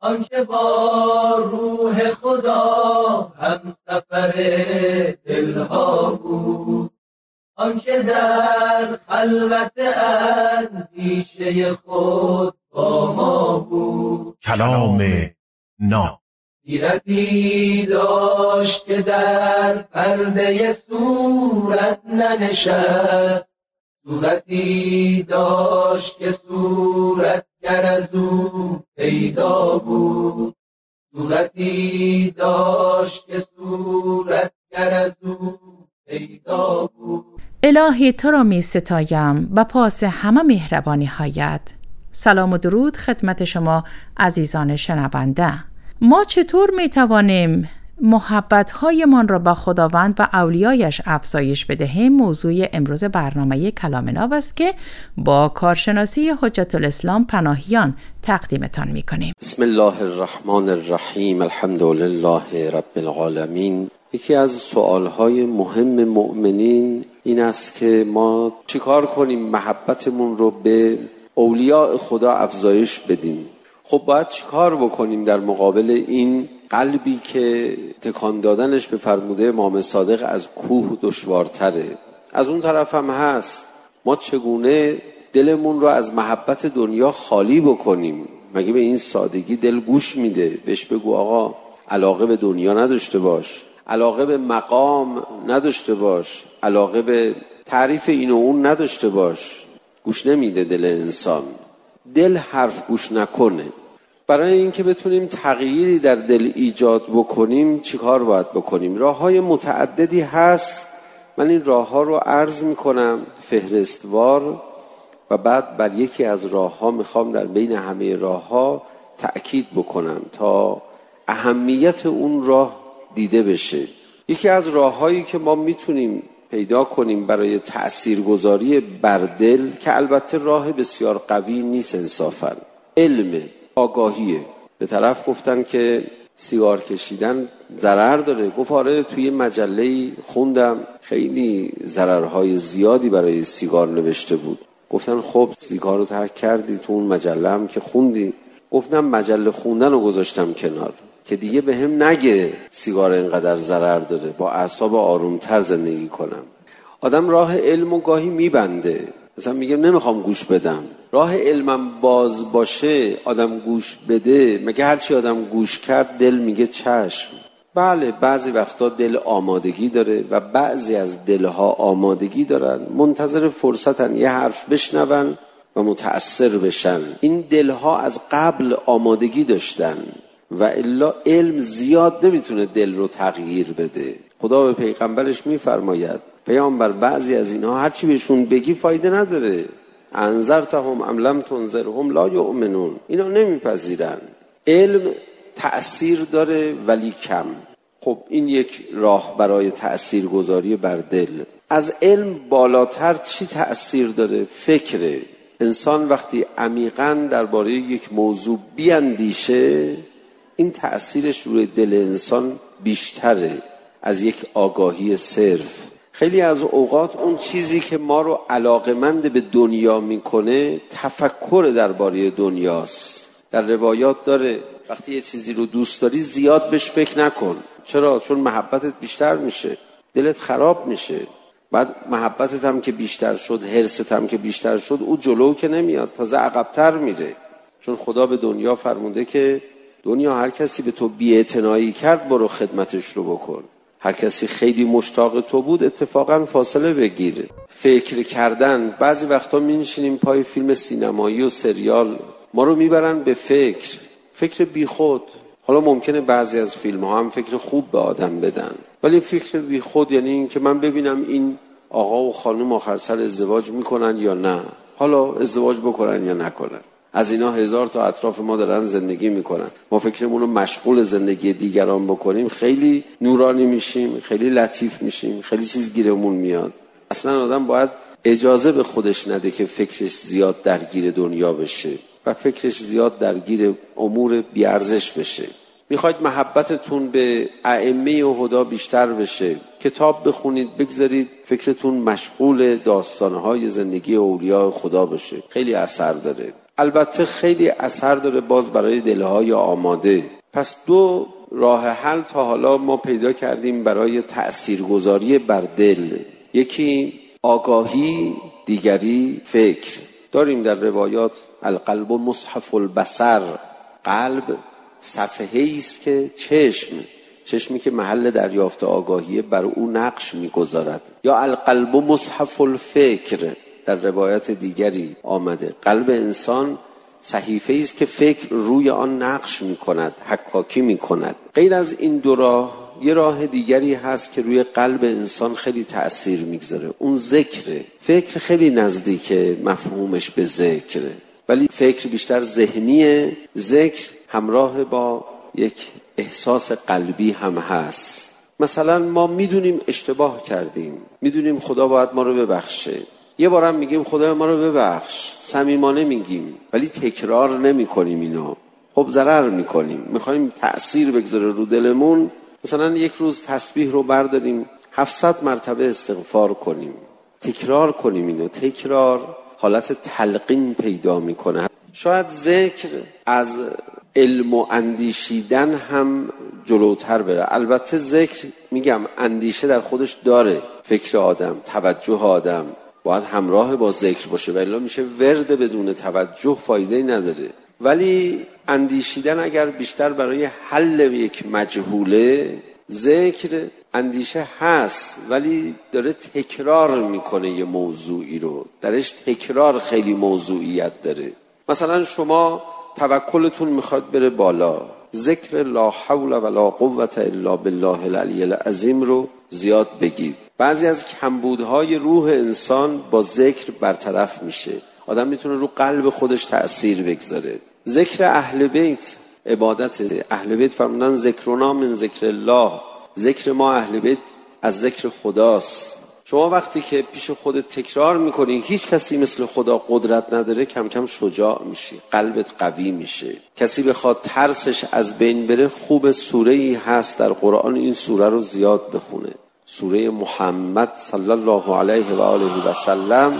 آنکه با روح خدا هم سفر دلها بود، آنکه در خلوت اندیشه خود با ما بود. کلام ناب سیرتی داشت که در پرده صورت ننشست، صورتی داشت که صورتگر از او پیدا بود، صورتی داشت که صورتگر از او پیدا بود. الهی تو را می ستایم و پاس همه مهربانی هایت. سلام و درود خدمت شما عزیزان شنونده. ما چطور می توانیم محبت‌هایمان را با خداوند و اولیایش افزایش بدهیم؟ موضوع امروز برنامه کلام ناب است که با کارشناسی حجت الاسلام پناهیان تقدیمتان می‌کنیم. بسم الله الرحمن الرحیم. الحمد لله رب العالمین. یکی از سوالهای مهم مؤمنین این است که ما چیکار کنیم محبتمون رو به اولیاء خدا افزایش بدیم. خب باید چیکار بکنیم در مقابل این قلبی که تکان دادنش به فرموده امام صادق از کوه دشوارتره؟ از اون طرف هم هست ما چگونه دلمون رو از محبت دنیا خالی بکنیم؟ مگه به این سادگی دل گوش میده؟ بهش بگو آقا علاقه به دنیا نداشته باش، علاقه به مقام نداشته باش، علاقه به تعریف این و اون نداشته باش. گوش نمیده دل انسان. دل حرف گوش نکنه. برای اینکه بتونیم تغییری در دل ایجاد بکنیم چیکار باید بکنیم؟ راه‌های متعددی هست. من این راه‌ها رو عرض می‌کنم فهرستوار و بعد بر یکی از راه‌ها می‌خوام در بین همه راه‌ها تأکید بکنم تا اهمیت اون راه دیده بشه. یکی از راه‌هایی که ما می‌تونیم پیدا کنیم برای تأثیرگذاری بر دل، که البته راه بسیار قوی نیست انصافاً، علم، آگاهیه. به طرف گفتن که سیگار کشیدن ضرر داره. گفت آره توی مجله‌ای خوندم خیلی ضررهای زیادی برای سیگار نوشته بود. گفتن خب سیگار رو ترک کردی؟ تو اون مجله هم که خوندی؟ گفتم مجله خوندن رو گذاشتم کنار که دیگه به هم نگه سیگار اینقدر ضرر داره، با اعصاب آرومتر زندگی کنم. آدم راه علم و گاهی میبنده، مثلا میگم نمیخوام گوش بدم. راه علمم باز باشه آدم گوش بده. مگه هرچی آدم گوش کرد دل میگه چشم؟ بله بعضی وقتا دل آمادگی داره و بعضی از دلها آمادگی دارن، منتظر فرصتن یه حرف بشنون و متأثر بشن. این دلها از قبل آمادگی داشتن و الا علم زیاد نمیتونه دل رو تغییر بده. خدا به پیغمبرش میفرماید پیامبر بعضی از اینها هرچی بهشون بگی فایده نداره. انذرتهم ام لم تنذرهم لا یؤمنون. اینا نمیپذیرن. علم تأثیر داره ولی کم. خب این یک راه برای تأثیر گذاری بر دل. از علم بالاتر چی تأثیر داره؟ فکره. انسان وقتی عمیقاً درباره یک موضوع بیاندیشه این تأثیرش روی دل انسان بیشتره از یک آگاهی صرف. خیلی از اوقات اون چیزی که ما رو علاقمند به دنیا میکنه تفکر درباره دنیاست. در روایات داره وقتی یه چیزی رو دوست داری زیاد بهش فکر نکن. چرا؟ چون محبتت بیشتر میشه، دلت خراب میشه. بعد محبتت هم که بیشتر شد، حرصت هم که بیشتر شد، او جلو که نمیاد، تازه عقب‌تر میره. چون خدا به دنیا فرموده که دنیا هر کسی به تو بی‌اعتنایی کرد برو خدمتش رو بکن. هر کسی خیلی مشتاق تو بود اتفاقا فاصله بگیره. فکر کردن. بعضی وقتا می‌نشینیم پای فیلم سینمایی و سریال، ما رو میبرن به فکر بیخود. حالا ممکنه بعضی از فیلم‌ها هم فکر خوب به آدم بدن، ولی فکر بیخود یعنی این که من ببینم این آقا و خانم آخر سر ازدواج میکنن یا نه، حالا ازدواج بکنن یا نکنن. از اینا هزار تا اطراف ما دارن زندگی میکنن. ما فکرمون رو مشغول زندگی دیگران بکنیم خیلی نورانی میشیم، خیلی لطیف میشیم، خیلی چیز گیرمون میاد. اصلا آدم باید اجازه به خودش نده که فکرش زیاد درگیر دنیا بشه و فکرش زیاد درگیر امور بیارزش بشه. میخواید محبتتون به ائمه و هدا بیشتر بشه، کتاب بخونید، بگذارید فکرتون مشغول داستانهای زندگی اولیاء خدا بشه، خیلی اثر داره. البته خیلی اثر داره باز برای دلهای آماده. پس دو راه حل تا حالا ما پیدا کردیم برای تأثیرگذاری بر دل، یکی آگاهی، دیگری فکر. داریم در روایات القلب مصحف البصر، قلب صفحه‌ای است که چشمی که محل دریافت آگاهی بر او نقش می‌گذارد. یا القلب مصحف الفکر، در روایت دیگری آمده قلب انسان صحیفه‌ای است که فکر روی آن نقش می‌کند، حکاکی می‌کند. غیر از این دو راه یه راه دیگری هست که روی قلب انسان خیلی تأثیر میگذاره، اون ذکره. فکر خیلی نزدیک مفهومش به ذکره، ولی فکر بیشتر ذهنیه، ذکر همراه با یک احساس قلبی هم هست. مثلا ما میدونیم اشتباه کردیم، میدونیم خدا باید ما رو ببخشه، یه بارم میگیم خدا ما رو ببخش، صمیمانه میگیم، ولی تکرار نمی‌کنیم اینو. خب ضرر می‌کنیم. می‌خوایم تأثیر بگذاره رو دلمون، مثلا یک روز تسبیح رو برداریم 700 مرتبه استغفار کنیم، تکرار کنیم اینو. تکرار حالت تلقین پیدا میکنه. شاید ذکر از علم و اندیشیدن هم جلوتر بره. البته ذکر میگم اندیشه در خودش داره، فکر آدم، توجه آدم باید همراه با ذکر باشه، ولی میشه ورد بدون توجه فایده نداره. ولی اندیشیدن اگر بیشتر برای حل یک مجهوله، ذکر اندیشه هست ولی داره تکرار میکنه یه موضوعی رو، درش تکرار خیلی موضوعیت داره. مثلا شما توکلتون میخواد بره بالا، ذکر لا حول ولا قوة الا بالله العلی العظیم رو زیاد بگید. بعضی از کمبودهای روح انسان با ذکر برطرف میشه، آدم میتونه رو قلب خودش تأثیر بگذاره. ذکر اهل بیت عبادت. اهل بیت فرمودن ذکرنا من ذکر الله، ذکر ما اهل بیت از ذکر خداست. شما وقتی که پیش خودت تکرار میکنی هیچ کسی مثل خدا قدرت نداره، کم کم شجاع میشی، قلبت قوی میشه. کسی بخواد ترسش از بین بره، خوب سوره‌ای هست در قرآن، این سوره رو زیاد بخونه، سوره محمد صلی الله علیه و آله و سلم.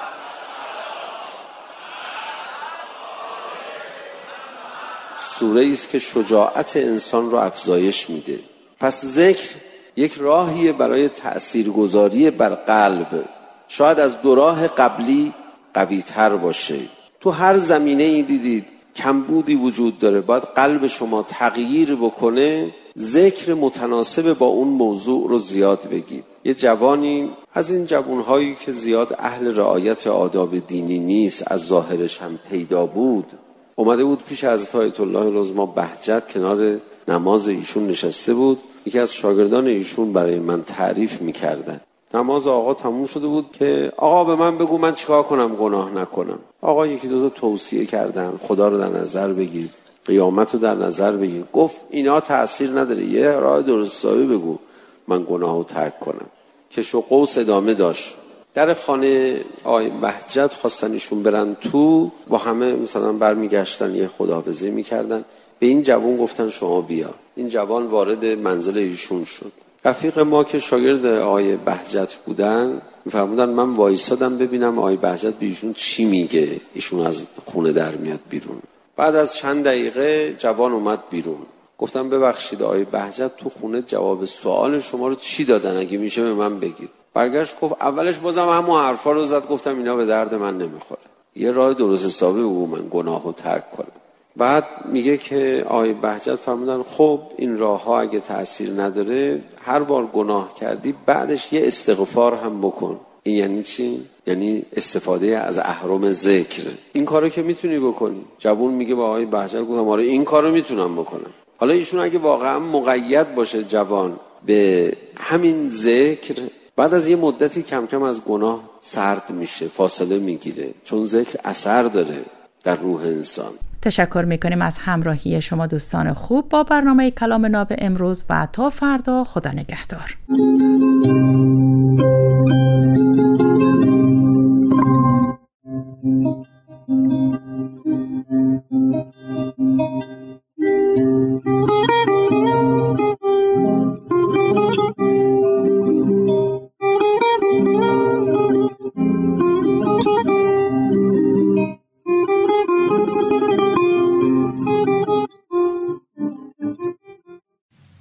سوره است که شجاعت انسان رو افزایش میده. پس ذکر یک راهیه برای تأثیرگذاری بر قلب، شاید از دو راه قبلی قوی تر باشه. تو هر زمینه ای دیدید کمبودی وجود داره، باید قلب شما تغییر بکنه، ذکر متناسب با اون موضوع رو زیاد بگید. یه جوانی از این جوانهایی که زیاد اهل رعایت آداب دینی نیست، از ظاهرش هم پیدا بود، اومده بود پیش حضرت آیت الله العظمی بهجت، کنار نماز ایشون نشسته بود. یکی از شاگردان ایشون برای من تعریف میکردن. نماز آقا تموم شده بود که آقا به من بگو من چیکار کنم گناه نکنم. آقا یکی دو تا توصیه کردن، خدا رو در نظر بگیر، قیامت رو در نظر بگیر. گفت اینا تأثیر نداره، یه راه درست حسابی بگو من گناه رو ترک کنم. کش و قوس ادامه داشت. در خانه آقای بهجت خواستن ایشون برن تو، با همه مثلا برمیگشتن یه خداحافظی میکردن. به این جوان گفتن شما بیا. این جوان وارد منزل ایشون شد. رفیق ما که شاگرد آقای بهجت بودن میفرمودن من وایسادم ببینم آقای بهجت به ایشون چی میگه، ایشون از خونه در میاد بیرون. بعد از چند دقیقه جوان اومد بیرون. گفتم ببخشید آقای بهجت تو خونه جواب سوال شما رو چی دادن، اگه میشه به من بگید. برگشت گفت اولش بازم همون حرفا رو زد. گفتم اینا به درد من نمیخوره، یه راه درست حسابی بگو من گناهو ترک کنم. بعد میگه که آقای بهجت فرمودن خب این راه ها اگه تأثیر نداره، هر بار گناه کردی بعدش یه استغفار هم بکن. این یعنی چی؟ یعنی استفاده از اهرم ذکر. این کارو که میتونی بکنی. جوون میگه با آقای بهجت گفتم آره این کارو میتونم بکنم. حالا ایشون اگه واقعا مقید باشه جوان به همین ذکر، بعد از یه مدتی کم کم از گناه سرد میشه، فاصله میگیره، چون ذکر اثر داره در روح انسان. تشکر میکنیم از همراهی شما دوستان خوب با برنامه کلام ناب امروز و تا فردا خدا نگهدار.